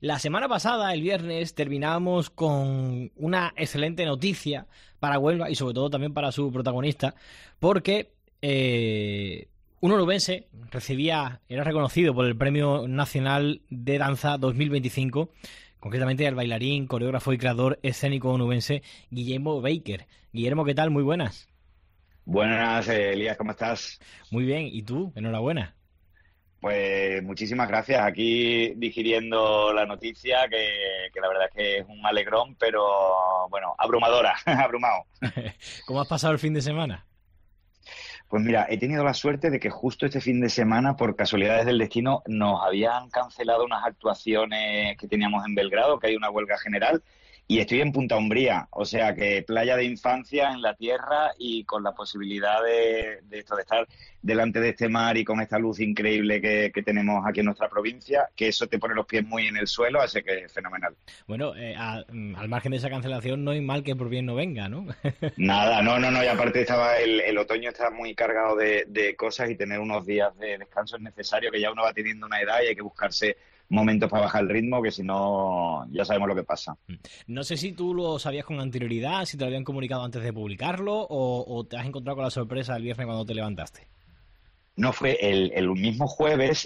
La semana pasada, el viernes, terminábamos con una excelente noticia para Huelva y sobre todo también para su protagonista, porque un onubense era reconocido por el Premio Nacional de Danza 2025, concretamente el bailarín, coreógrafo y creador escénico onubense Guillermo Baker. Guillermo, ¿qué tal? Muy buenas. Buenas, Elías, ¿cómo estás? Muy bien, ¿y tú? Enhorabuena. Pues muchísimas gracias. Aquí digiriendo la noticia, que la verdad es que es un alegrón, pero bueno, abrumadora, abrumado. ¿Cómo has pasado el fin de semana? Pues mira, he tenido la suerte de que justo este fin de semana, por casualidades del destino, nos habían cancelado unas actuaciones que teníamos en Belgrado, que hay una huelga general, y estoy en Punta Umbría, o sea que playa de infancia en la tierra y con la posibilidad de esto, de estar delante de este mar y con esta luz increíble que tenemos aquí en nuestra provincia, que eso te pone los pies muy en el suelo, así que es fenomenal. Bueno, al margen de esa cancelación, no hay mal que por bien no venga, ¿no? Nada, no, no, no, y aparte estaba el otoño está muy cargado de cosas y tener unos días de descanso es necesario, que ya uno va teniendo una edad y hay que buscarse momentos para bajar el ritmo, que si no, ya sabemos lo que pasa. No sé si tú lo sabías con anterioridad, si te lo habían comunicado antes de publicarlo o te has encontrado con la sorpresa el viernes cuando te levantaste. No fue el mismo jueves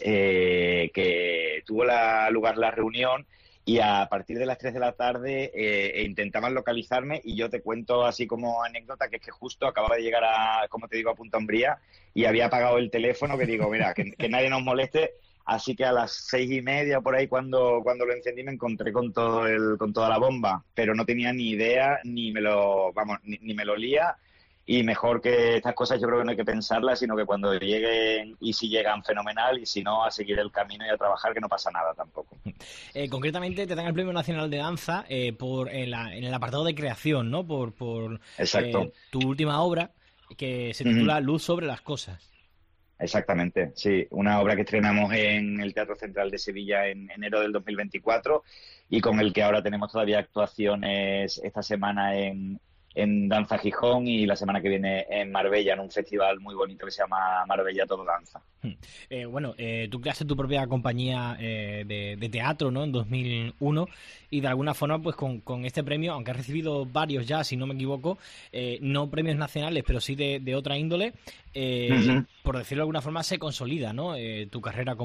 que tuvo lugar la reunión y a partir de las 3 de la tarde intentaban localizarme y yo te cuento así como anécdota que es que justo acababa de llegar como te digo, a Punta Umbría y había apagado el teléfono que digo, mira, que nadie nos moleste. Así que a las 6:30 por ahí cuando lo encendí me encontré con toda la bomba, pero no tenía ni idea, ni me lo olía. Y mejor que estas cosas yo creo que no hay que pensarlas, sino que cuando lleguen, y si llegan, fenomenal, y si no, a seguir el camino y a trabajar, que no pasa nada tampoco. Concretamente te dan el Premio Nacional de Danza en el apartado de creación, ¿no? Por Exacto. tu última obra que se Ujú. titula Luz sobre las cosas. Exactamente, sí. Una obra que estrenamos en el Teatro Central de Sevilla en enero del 2024 y con el que ahora tenemos todavía actuaciones esta semana en Danza Gijón y la semana que viene en Marbella, en un festival muy bonito que se llama Marbella Todo Danza. Tú creaste tu propia compañía de teatro, ¿no? En 2001 y de alguna forma, pues con este premio, aunque has recibido varios ya, si no me equivoco, no premios nacionales, pero sí de otra índole, Ujú. por decirlo de alguna forma, se consolida, ¿no? Tu carrera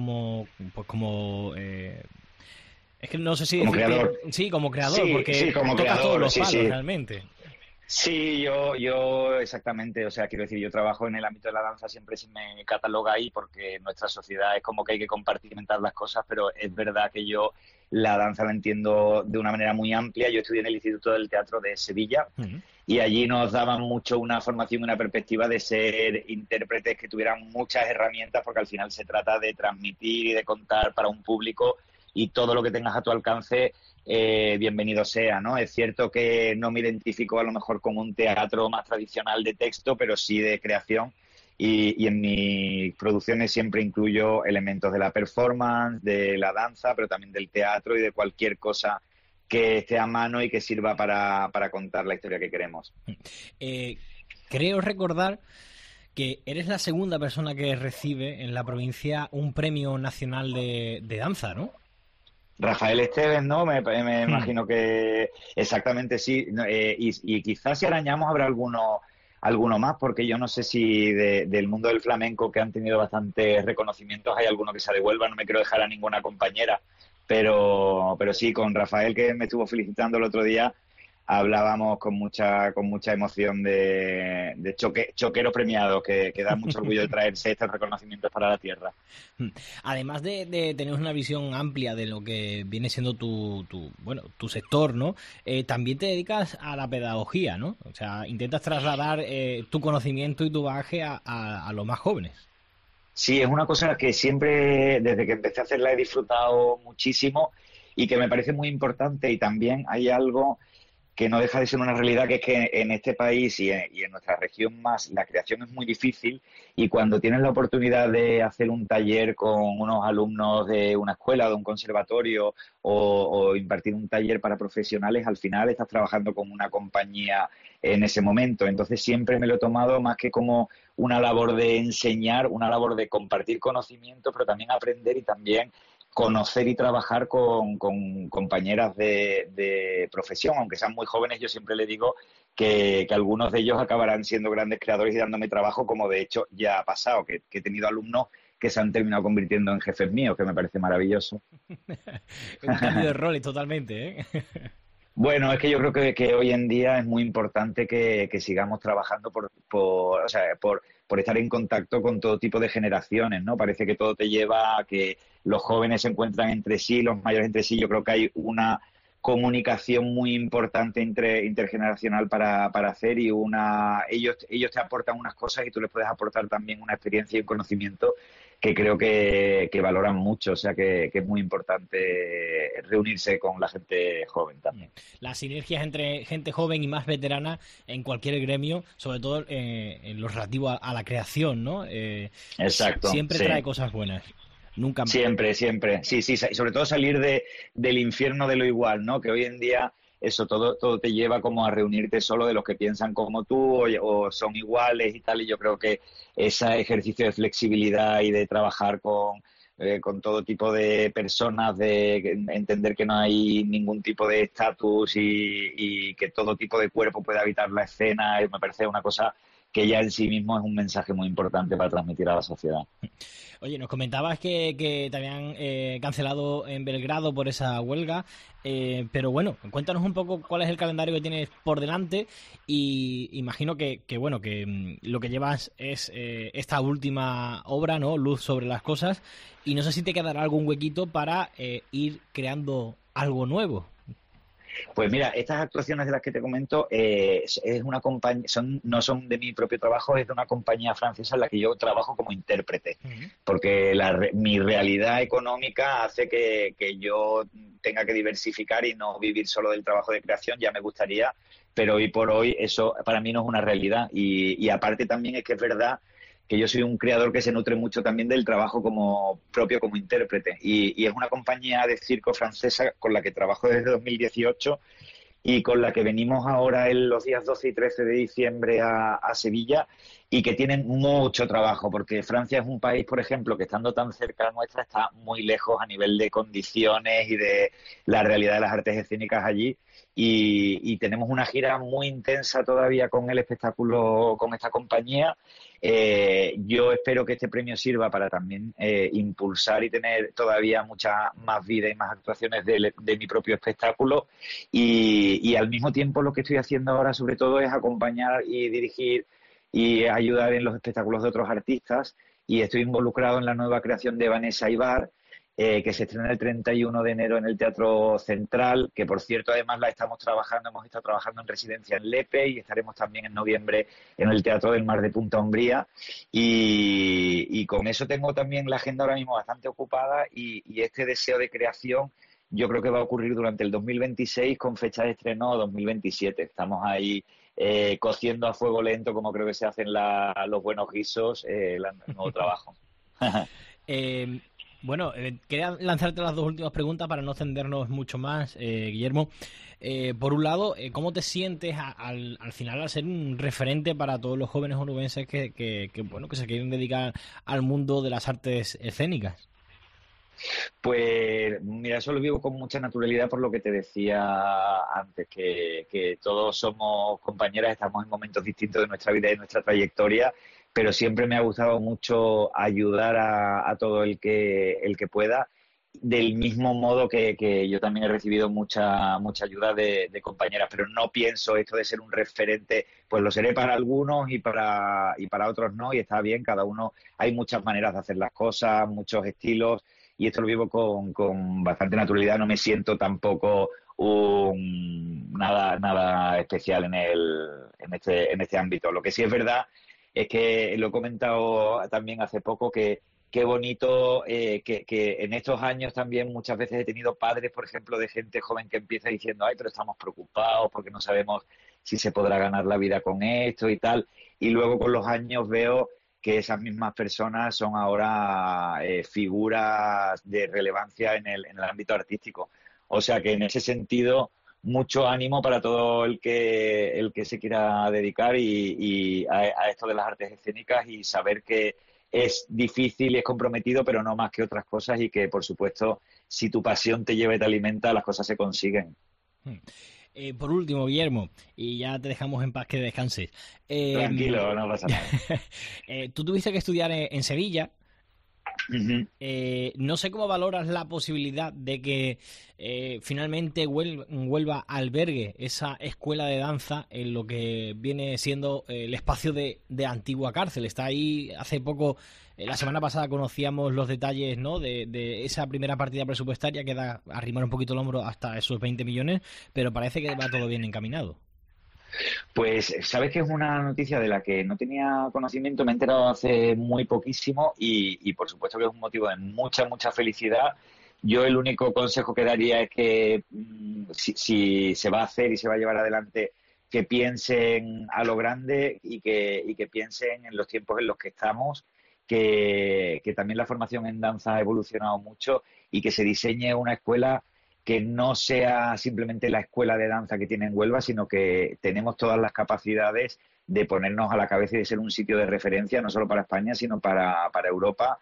es que no sé si Como decirte, creador. sí, como creador, Sí, sí, porque como tocas todos creador, los sí, palos sí. realmente. Sí, yo exactamente, o sea, quiero decir, yo trabajo en el ámbito de la danza, siempre se me cataloga ahí porque nuestra sociedad es como que hay que compartimentar las cosas, pero es verdad que yo la danza la entiendo de una manera muy amplia. Yo estudié en el Instituto del Teatro de Sevilla Mm. y allí nos daban mucho una formación, una perspectiva de ser intérpretes que tuvieran muchas herramientas, porque al final se trata de transmitir y de contar para un público y todo lo que tengas a tu alcance bienvenido sea, ¿no? Es cierto que no me identifico a lo mejor con un teatro más tradicional de texto, pero sí de creación. Y en mis producciones siempre incluyo elementos de la performance, de la danza, pero también del teatro y de cualquier cosa que esté a mano y que sirva para contar la historia que queremos. Eh, Creo recordar que eres la segunda persona que recibe en la provincia un premio nacional de danza, ¿no? Rafael Esteves, ¿no? Me Hmm. imagino que exactamente sí. No, y quizás si arañamos habrá alguno más, porque yo no sé si del mundo del flamenco que han tenido bastantes reconocimientos hay alguno que se devuelva, no me quiero dejar a ninguna compañera, pero sí, con Rafael que me estuvo felicitando el otro día, hablábamos con mucha emoción de choqueros premiados, que da mucho orgullo de traerse estos reconocimientos para la tierra. Además de tener una visión amplia de lo que viene siendo tu sector, ¿no? También te dedicas a la pedagogía, ¿no? O sea, intentas trasladar tu conocimiento y tu bagaje a los más jóvenes. Sí, es una cosa que siempre, desde que empecé a hacerla, he disfrutado muchísimo y que me parece muy importante. Y también hay algo que no deja de ser una realidad, que es que en este país y en nuestra región más, la creación es muy difícil y cuando tienes la oportunidad de hacer un taller con unos alumnos de una escuela, de un conservatorio o impartir un taller para profesionales, al final estás trabajando con una compañía en ese momento. Entonces siempre me lo he tomado más que como una labor de enseñar, una labor de compartir conocimiento, pero también aprender y también conocer y trabajar con compañeras de profesión, aunque sean muy jóvenes. Yo siempre le digo que algunos de ellos acabarán siendo grandes creadores y dándome trabajo, como de hecho ya ha pasado, que he tenido alumnos que se han terminado convirtiendo en jefes míos, que me parece maravilloso. Un cambio de roles totalmente, ¿eh? Bueno, es que yo creo que hoy en día es muy importante que sigamos trabajando o sea, por estar en contacto con todo tipo de generaciones, ¿no? Parece que todo te lleva a que los jóvenes se encuentran entre sí, los mayores entre sí. Yo creo que hay una comunicación muy importante intergeneracional para hacer, y ellos te aportan unas cosas y tú les puedes aportar también una experiencia y un conocimiento que creo que valoran mucho. O sea que es muy importante reunirse con la gente joven también. Las sinergias entre gente joven y más veterana en cualquier gremio, sobre todo en lo relativo a la creación, ¿no? Exacto, Siempre sí. trae cosas buenas. Nunca más. Siempre, siempre. Sí, sí, y sobre todo salir del infierno de lo igual, ¿no? Que hoy en día eso todo te lleva como a reunirte solo de los que piensan como tú o son iguales y tal. Y yo creo que ese ejercicio de flexibilidad y de trabajar con todo tipo de personas, de entender que no hay ningún tipo de estatus y que todo tipo de cuerpo puede habitar la escena, me parece una cosa que ya en sí mismo es un mensaje muy importante para transmitir a la sociedad. Oye, nos comentabas que te habían cancelado en Belgrado por esa huelga, pero bueno, cuéntanos un poco cuál es el calendario que tienes por delante, y imagino bueno, que lo que llevas es esta última obra, ¿no? Luz sobre las cosas, y no sé si te quedará algún huequito para ir creando algo nuevo. Pues mira, estas actuaciones de las que te comento es una compañía, no son de mi propio trabajo, es de una compañía francesa en la que yo trabajo como intérprete, Uh-huh. porque mi realidad económica hace que yo tenga que diversificar y no vivir solo del trabajo de creación. Ya me gustaría, pero hoy por hoy eso para mí no es una realidad. Y aparte también es que es verdad que yo soy un creador que se nutre mucho también del trabajo como propio como intérprete, y es una compañía de circo francesa con la que trabajo desde 2018 y con la que venimos ahora en los días 12 y 13 de diciembre a Sevilla, y que tienen mucho trabajo, porque Francia es un país, por ejemplo, que estando tan cerca de nuestra está muy lejos a nivel de condiciones y de la realidad de las artes escénicas allí, y tenemos una gira muy intensa todavía con el espectáculo, con esta compañía. Yo espero que este premio sirva para también impulsar y tener todavía mucha más vida y más actuaciones de mi propio espectáculo, y al mismo tiempo lo que estoy haciendo ahora sobre todo es acompañar y dirigir y ayudar en los espectáculos de otros artistas, y estoy involucrado en la nueva creación de Vanessa Ibar, que se estrena el 31 de enero en el Teatro Central, que por cierto además hemos estado trabajando en residencia en Lepe, y estaremos también en noviembre en el Teatro del Mar de Punta Umbría, y con eso tengo también la agenda ahora mismo bastante ocupada, y este deseo de creación yo creo que va a ocurrir durante el 2026 con fecha de estreno 2027. Estamos ahí cociendo a fuego lento, como creo que se hacen los buenos guisos, el nuevo trabajo. Eh, bueno, quería lanzarte las dos últimas preguntas para no extendernos mucho más, Guillermo. Por un lado, ¿cómo te sientes al final al ser un referente para todos los jóvenes onubenses bueno, que se quieren dedicar al mundo de las artes escénicas? Pues mira, eso lo vivo con mucha naturalidad, por lo que te decía antes, que todos somos compañeras, estamos en momentos distintos de nuestra vida y de nuestra trayectoria, pero siempre me ha gustado mucho ayudar a todo el que pueda, del mismo modo que yo también he recibido mucha ayuda de compañeras, pero no pienso esto de ser un referente, pues lo seré para algunos y para otros no, y está bien, cada uno, hay muchas maneras de hacer las cosas, muchos estilos, y esto lo vivo con bastante naturalidad. No me siento tampoco nada especial en este ámbito. Lo que sí es verdad es que lo he comentado también hace poco, que qué bonito que en estos años también muchas veces he tenido padres, por ejemplo, de gente joven que empieza diciendo, ay, pero estamos preocupados porque no sabemos si se podrá ganar la vida con esto y tal, y luego con los años veo que esas mismas personas son ahora figuras de relevancia en el ámbito artístico. O sea que en ese sentido, mucho ánimo para todo el que se quiera dedicar y a esto de las artes escénicas, y saber es difícil y es comprometido, pero no más que otras cosas, y que, por supuesto, si tu pasión te lleva y te alimenta, las cosas se consiguen. Por último, Guillermo, y ya te dejamos en paz que descanses. Eh, Tranquilo, no pasa nada. Tú tuviste que estudiar en Sevilla. Ujú. No sé cómo valoras la posibilidad de que finalmente Huelva albergue esa escuela de danza en lo que viene siendo el espacio de antigua cárcel. Está ahí hace poco, la semana pasada conocíamos los detalles, ¿no?, de esa primera partida presupuestaria que da a arrimar un poquito el hombro hasta esos 20 millones, pero parece que va todo bien encaminado. Pues sabes que es una noticia de la que no tenía conocimiento, me he enterado hace muy poquísimo, y por supuesto que es un motivo de mucha, mucha felicidad. Yo el único consejo que daría es que si se va a hacer y se va a llevar adelante, que piensen a lo grande, y que piensen en los tiempos en los que estamos, que también la formación en danza ha evolucionado mucho, y que se diseñe una escuela que no sea simplemente la escuela de danza que tiene en Huelva, sino que tenemos todas las capacidades de ponernos a la cabeza y de ser un sitio de referencia, no solo para España, sino para Europa,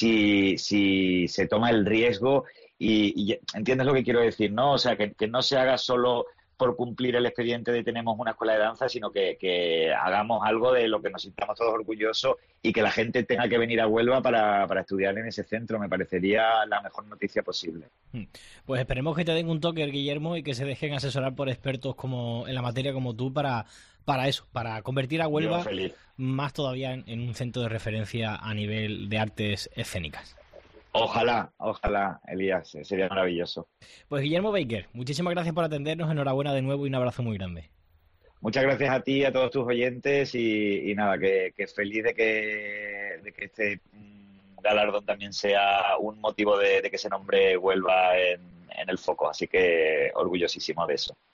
si se toma el riesgo. Y entiendes lo que quiero decir, ¿no? O sea, que no se haga solo por cumplir el expediente de tenemos una escuela de danza, sino que hagamos algo de lo que nos sintamos todos orgullosos, y que la gente tenga que venir a Huelva para estudiar en ese centro. Me parecería la mejor noticia posible. Pues esperemos que te den un toque, Guillermo, y que se dejen asesorar por expertos como en la materia como tú para eso, para convertir a Yo Huelva feliz. más todavía en un centro de referencia a nivel de artes escénicas. Ojalá, ojalá, Elías, sería maravilloso. Pues Guillermo Baker, muchísimas gracias por atendernos, enhorabuena de nuevo y un abrazo muy grande. Muchas gracias a ti y a todos tus oyentes, y nada, que feliz de que este galardón también sea un motivo de que ese nombre vuelva en el foco. Así que orgullosísimo de eso.